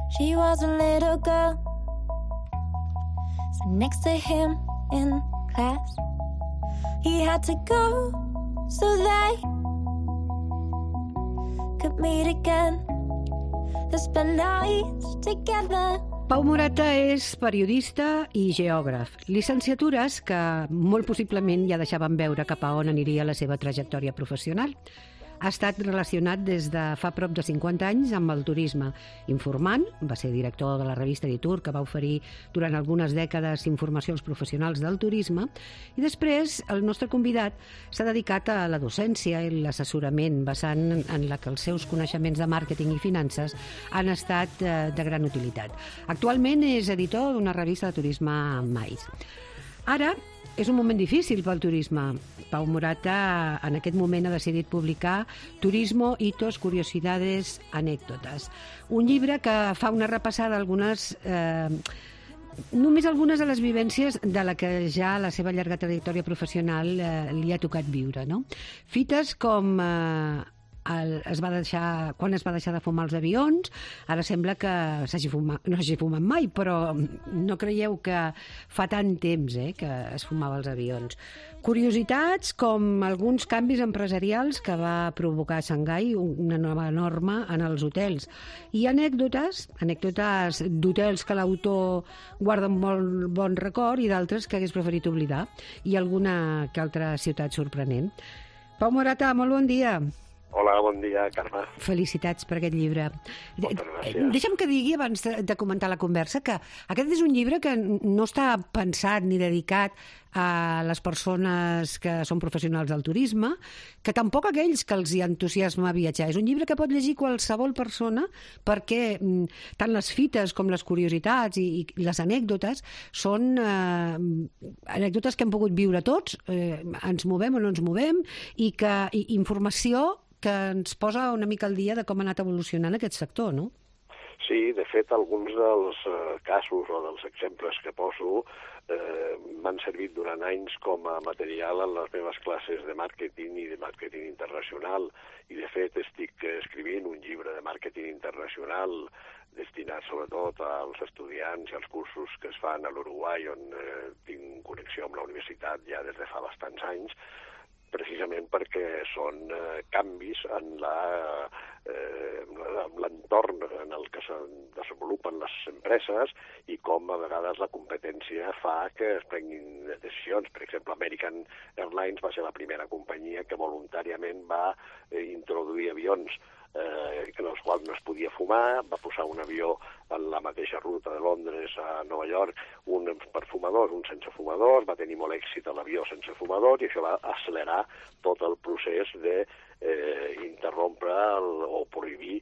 She was a little girl, sat next to him in class. He had to go so they could meet again to spend nights together. Pau Morata és periodista i geògraf, llicenciatures que molt possiblement ja deixaven veure cap a on aniria la seva trajectòria professional. Ha estat relacionat des de fa prop de 50 anys amb el turisme, informant, va ser director de la revista Editur, que va oferir durant algunes dècades informació als professionals del turisme, i després el nostre convidat s'ha dedicat a la docència i l'assessorament, basant en la que els seus coneixements de màrqueting i finances han estat de gran utilitat. Actualment és editor d'una revista de turisme Mais. Ara, és un moment difícil pel turisme. Pau Morata en aquest moment ha decidit publicar Turismo, hitos, curiosidades, anècdotes. Un llibre que fa una repassada a només algunes de les vivències de la que ja la seva llarga trajectòria professional li ha tocat viure, no? Fites com quan es va deixar de fumar als avions. Ara sembla que no s'hagi fumat mai, però no creieu que fa tant temps que es fumava als avions. Curiositats com alguns canvis empresarials que va provocar a Xangai, una nova norma en els hotels, i anècdotes d'hotels que l'autor guarda un molt bon record i d'altres que hagués preferit oblidar, i alguna que altra ciutat sorprenent. Pau Morata, molt bon dia. Hola, bon dia, Carme. Felicitats per aquest llibre. Moltes gràcies. Deixa'm que digui, abans de comentar la conversa, que aquest és un llibre que no està pensat ni dedicat a les persones que són professionals del turisme, que tampoc a aquells que els hi entusiasma viatjar. És un llibre que pot llegir qualsevol persona, perquè tant les fites com les curiositats i les anècdotes són anècdotes que hem pogut viure tots, ens movem o no ens movem, i informació que ens posa una mica al dia de com ha anat evolucionant aquest sector, no? Sí, de fet, alguns dels casos o dels exemples que poso m'han servit durant anys com a material en les meves classes de màrqueting i de màrqueting internacional. I, de fet, estic escrivint un llibre de màrqueting internacional destinat sobretot als estudiants i als cursos que es fan a l'Uruguai, on tinc connexió amb la universitat ja des de fa bastants anys, precisament perquè són canvis en l'entorn en el que se desenvolupen les empreses i com a vegades la competència fa que es prenguin decisions. Per exemple, American Airlines va ser la primera companyia que voluntàriament va introduir avions en els quals no es podia fumar, va posar un avió en la mateixa ruta de Londres a Nova York, un per fumadors, un sense fumadors, va tenir molt èxit a l'avió sense fumadors i això va accelerar tot el procés d'interrompre o prohibir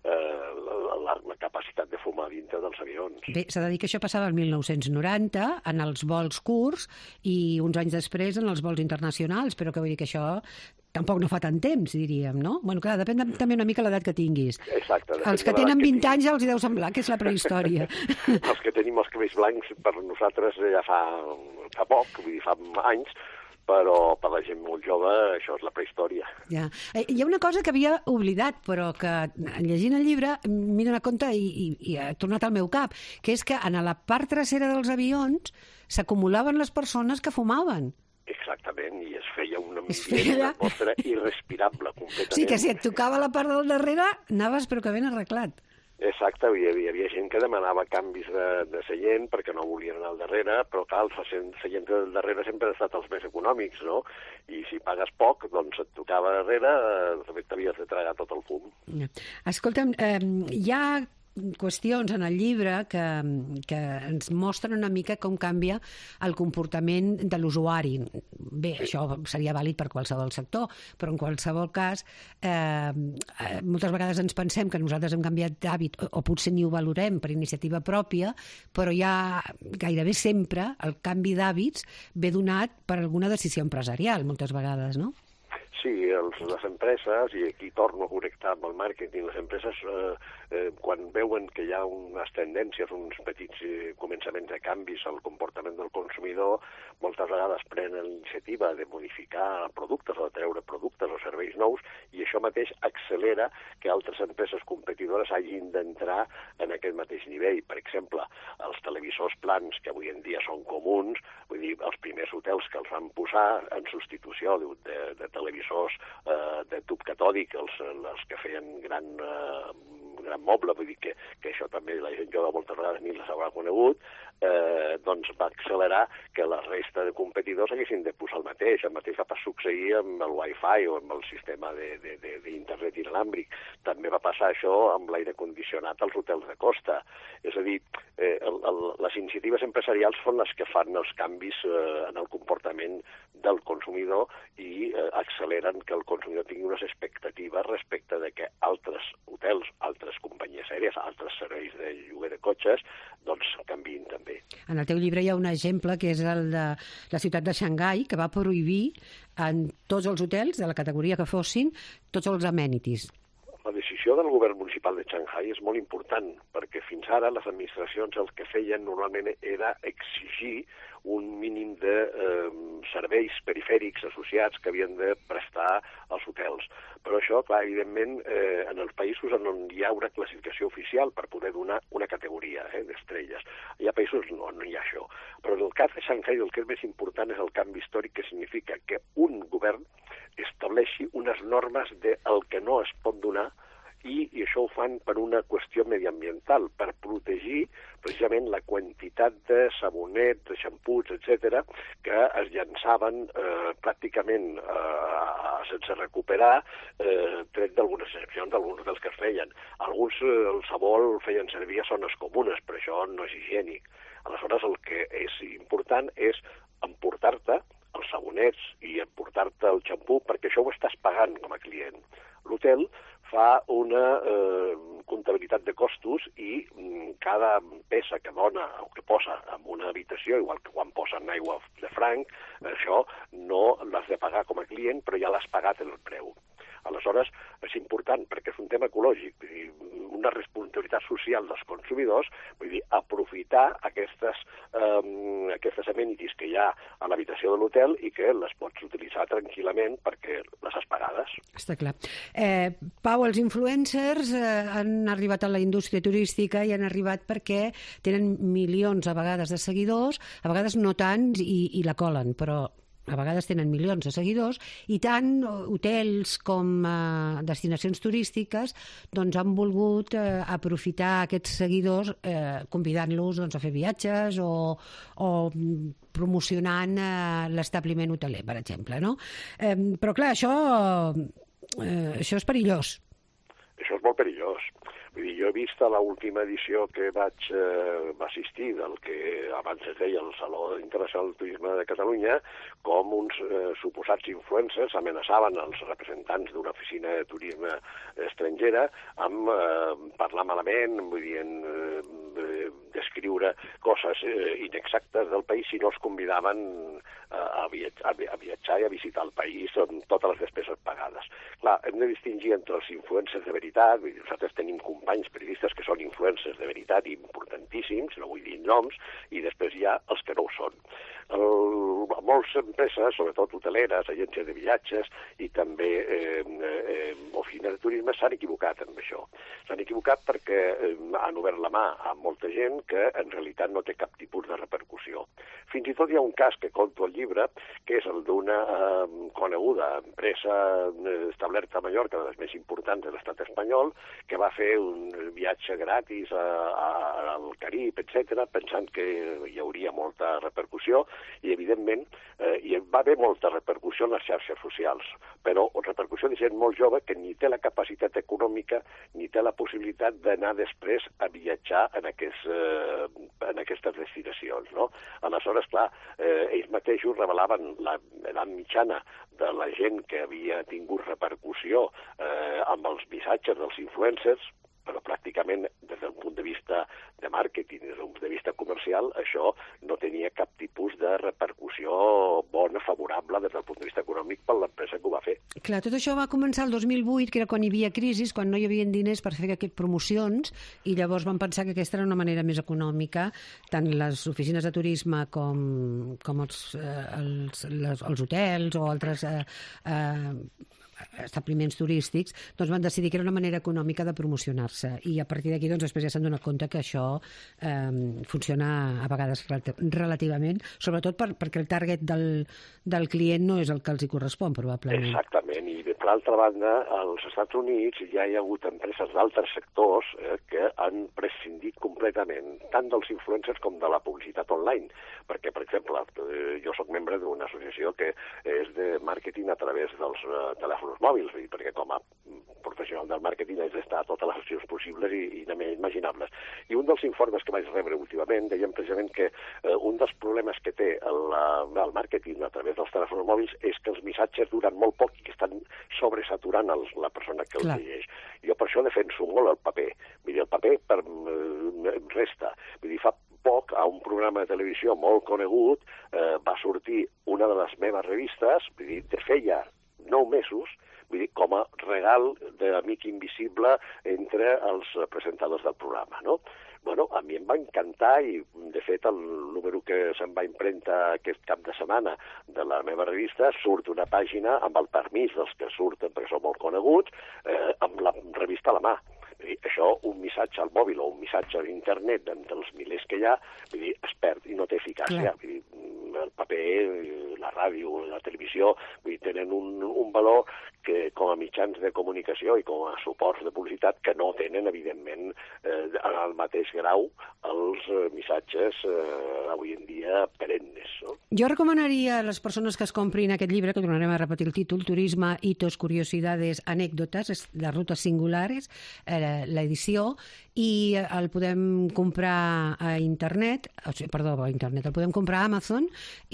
la capacitat de fumar dintre dels avions. Bé, s'ha de dir que això passava el 1990 en els vols curts i uns anys després en els vols internacionals, però que vull dir que això tampoc no fa tant temps, diríem, no? Bueno, clar, depèn també una mica l'edat que tinguis. Exacte. Els que tenen 20 anys ja els hi deu semblar que és la prehistòria. Els que tenim els cabells blancs, per nosaltres ja fa poc, vull dir, fa anys, però per la gent molt jove això és la prehistòria. Ja. Hi ha una cosa que havia oblidat, però que llegint el llibre m'he donat compte i ha tornat al meu cap, que és que en la part trasera dels avions s'acumulaven les persones que fumaven. Exactament, i es feia una atmosfera irrespirable completament. Sí, que si et tocava la part del darrere anaves però que ben arreglat. Exacte, hi havia gent que demanava canvis de seient perquè no volien anar al darrere, però clar, els seients del darrere sempre han estat els més econòmics, no? I si pagues poc, doncs et tocava darrere, t'havies de tragar tot el fum. Escolta'm, hi ha qüestions en el llibre que ens mostren una mica com canvia el comportament de l'usuari. Bé, això seria vàlid per qualsevol sector, però en qualsevol cas moltes vegades ens pensem que nosaltres hem canviat d'hàbit o potser ni ho valorem per iniciativa pròpia, però ja gairebé sempre el canvi d'hàbits ve donat per alguna decisió empresarial, moltes vegades, no? Sí, les empreses, i aquí torno a connectar amb el màrqueting, les empreses quan veuen que hi ha unes tendències, uns petits començaments de canvis al comportament del consumidor, moltes vegades prenen la iniciativa de modificar productes o de treure productes o serveis nous, i això mateix accelera que altres empreses competidores hagin d'entrar en aquest mateix nivell. Per exemple, els televisors plans, que avui en dia són comuns, vull dir, els primers hotels que els van posar en substitució de televisors de tub catòdic, els que feien gran moble, vull dir que això també la gent jove moltes vegades ni les haurà conegut, doncs va accelerar que la resta de competidors haguessin de posar el mateix. El mateix va succeir amb el Wi-Fi o amb el sistema d'internet inalàmbric. També va passar això amb l'aire condicionat als hotels de costa. És a dir, les iniciatives empresarials són les que fan els canvis en el comportament del consumidor i acceleren que el consumidor tingui unes expectatives respecte de que altres hotels, altres companyies aèries, altres serveis de lloguer de cotxes, doncs canviïn també. En el teu llibre hi ha un exemple que és el de la ciutat de Xangai, que va prohibir en tots els hotels, de la categoria que fossin, tots els amenities. La decisió del govern municipal de Shanghai és molt important, perquè fins ara les administracions el que feien normalment era exigir un mínim de serveis perifèrics associats que havien de prestar als hotels. Però això, clar, evidentment, en els països on hi ha una classificació oficial per poder donar una categoria d'estrelles. Hi ha països on no hi ha això. Però en el cas de Shanghai el que és més important és el canvi històric, que significa que un govern estableixi unes normes del que no es pot donar, i això ho fan per una qüestió mediambiental, per protegir precisament la quantitat de sabonets, de xamputs, etc., que es llançaven pràcticament sense recuperar, tret d'algunes excepcions d'alguns dels que es feien. Alguns el sabó el feien servir a zones comunes, però això no és higiènic. Aleshores, el que és important és emportar-te els sabonets i emportar-te el xampú, perquè això ho estàs pagant com a client. L'hotel fa una comptabilitat de costos i cada peça que dona o que posa en una habitació, igual que quan posen aigua de franc, això no l'has de pagar com a client, però ja l'has pagat en el preu. Aleshores, és important perquè és un tema ecològic, una responsabilitat social dels consumidors, vull dir, aprofitar aquestes amenities que hi ha a l'habitació de l'hotel i que les pots utilitzar tranquil·lament perquè les has pagades. Està clar. Pau, els influencers han arribat a la indústria turística i han arribat perquè tenen milions a vegades de seguidors, a vegades no tants i la colen, però a vegades tenen milions de seguidors, i tant hotels com destinacions turístiques doncs han volgut aprofitar aquests seguidors convidant-los a fer viatges o promocionant l'establiment hoteler, per exemple, no? Però clar, això és perillós. Això és molt perillós. Vull dir, jo he vist a l'última edició que vaig assistir del que abans es deia el Saló Internacional del Turisme de Catalunya, com uns suposats influencers amenaçaven els representants d'una oficina de turisme estrangera amb parlar malament, vull dir, descriure coses inexactes del país si no els convidaven a viatjar i a visitar el país amb totes les despeses pagades. Clar, hem de distingir entre els influencers de veritat, vull dir, nosaltres tenim companys periodistes que són influencers de veritat importantíssims, no vull dir noms, i després hi ha els que no ho són. Moltes empreses, sobretot hoteleres, agències de viatges i també oficines de turisme s'han equivocat amb això. S'han equivocat perquè han obert la mà a molta gent que en realitat no té cap tipus de repercussió. Fins i tot hi ha un cas que conto al llibre, que és el d'una coneguda empresa establerta a Mallorca, de les més importants de l'estat espanyol, que va fer un viatge gratis al Carib, etc., pensant que hi hauria molta repercussió, i evidentment hi va haver molta repercussió en les xarxes socials, però repercussió de gent molt jove que ni té la capacitat econòmica ni té la possibilitat d'anar després a viatjar en aquestes destinacions, no? Aleshores, clar, ells mateixos revelaven l'edat mitjana de la gent que havia tingut repercussió amb els missatges dels influencers, però pràcticament des d'un punt de vista de màrqueting, des d'un punt de vista comercial, això no tenia cap tipus de repercussió bona, favorable des del punt de vista econòmic per l'empresa que ho va fer. Clar, tot això va començar el 2008, que era quan hi havia crisi, quan no hi havia diners per fer aquestes promocions, i llavors van pensar que aquesta era una manera més econòmica, tant les oficines de turisme com els hotels o altres establiments turístics, doncs van decidir que era una manera econòmica de promocionar-se, i a partir d'aquí doncs, després ja s'han donat compte que això funciona a vegades relativament, sobretot perquè el target del client no és el que els hi correspon, probablement. Exactament, i per l'altra banda, als Estats Units ja hi ha hagut empreses d'altres sectors que han prescindit completament tant dels influencers com de la publicitat online, perquè, per exemple, jo sóc membre d'una associació que és de màrqueting a través dels telèfons mòbils, perquè com a professional del màrqueting és d'estar a totes les accions possibles i imaginables. I un dels informes que vaig rebre últimament deien precisament que un dels problemes que té el màrqueting a través dels telèfons mòbils és que els missatges duren molt poc i que estan sobresaturant la persona que els llegeix. Jo per això defenso molt el paper. Vull dir, el paper resta. Vull dir, fa poc, a un programa de televisió molt conegut, va sortir una de les meves revistes, vull dir, de feia 9 mesos, vull dir, com a regal d'amic invisible entre els presentadors del programa, no? Bueno, a mi em va encantar i, de fet, el número que se'n va impremtar aquest cap de setmana de la meva revista surt una pàgina amb el permís dels que surten, perquè són molt coneguts, amb la revista a la mà. Això, un missatge al mòbil o un missatge a internet entre els milers que hi ha, vull dir, es perd i no té eficàcia. Vull dir, el paper, la ràdio, la televisió, vull dir, tenen un valor que com a mitjans de comunicació i com a suports de publicitat que no tenen, evidentment, en el mateix grau els missatges avui en dia perennes. No? Jo recomanaria a les persones que es comprin aquest llibre, que tornarem a repetir el títol, Turisme, hitos, curiosidades, anècdotes, de rutes singulares, l'edició, i el podem comprar a internet, el podem comprar a Amazon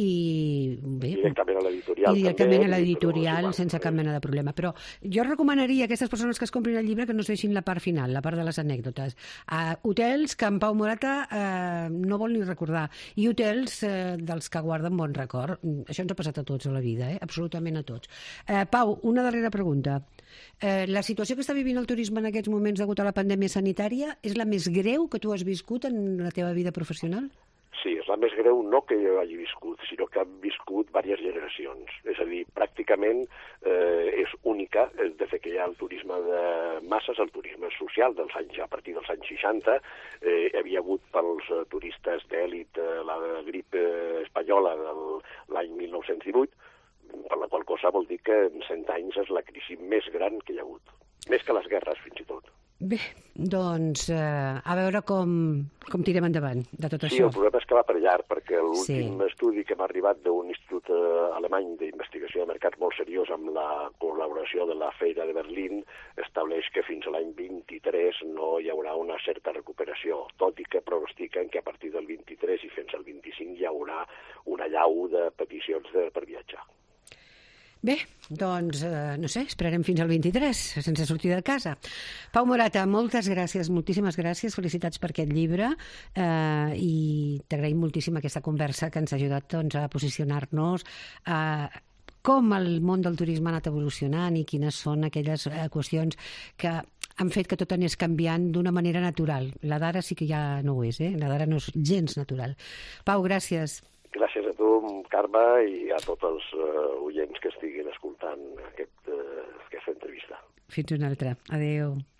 i bé, directament a l'editorial. I directament a l'editorial, sense cap mena de problema. Però jo recomanaria a aquestes persones que es comprin el llibre que no es deixin la part final, la part de les anècdotes. Hotels que en Pau Morata no vol ni recordar, i hotels dels que guarden bon record. Això ens ha passat a tots a la vida, absolutament a tots. Pau, una darrera pregunta. La situació que està vivint el turisme en aquests moments degut a la pandèmia sanitària és la més greu que tu has viscut en la teva vida professional? Sí, és la més greu no que jo hagi viscut, sinó que han viscut diverses generacions. És a dir, pràcticament és única, des que hi ha el turisme de masses, el turisme social a partir dels anys 60, hi havia hagut pels turistes d'èlit la grip espanyola de l'any 1918, per la qual cosa vol dir que en 100 anys és la crisi més gran que hi ha hagut. Més que les guerres, fins i tot. Bé, doncs, a veure com tirem endavant de tot això. Sí, el problema és que va per llarg, perquè l'últim estudi que m'ha arribat d'un institut alemany d'investigació de mercats molt seriós amb la col·laboració de la Feira de Berlín estableix que fins a l'any 23 no hi haurà una certa recuperació, tot i que pronostiquen que a partir del 23 i fins al 25 hi haurà una allau de peticions per viatjar. Bé, doncs, no sé, esperarem fins al 23, sense sortir de casa. Pau Morata, moltes gràcies, moltíssimes gràcies, felicitats per aquest llibre i t'agraïm moltíssim aquesta conversa que ens ha ajudat a posicionar-nos com el món del turisme ha anat evolucionant i quines són aquelles qüestions que han fet que tot anés canviant d'una manera natural. La d'ara sí que ja no ho és, la d'ara no és gens natural. Pau, gràcies. Gràcies a tu, Carme, i a tots els oients que estiguin escoltant aquesta entrevista. Fins una altra. Adéu.